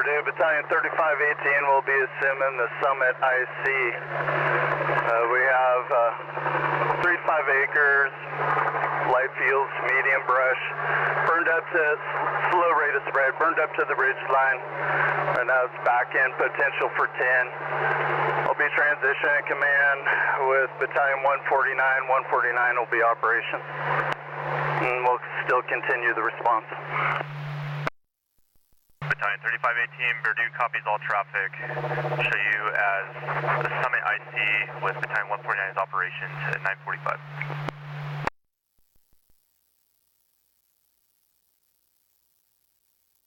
Purdue, Battalion 3518 will be assuming the Summit IC. We have 3 to 5 acres, light fields, medium brush, burned up to slow rate of spread, burned up to the ridge line, and now it's back in potential for 10. I'll be transitioning command with Battalion 149. 149 will be operations, and we'll still continue the response. Battalion 3518, Purdue copies all traffic. Show you as the Summit IC with Battalion 149's operations at 9:45.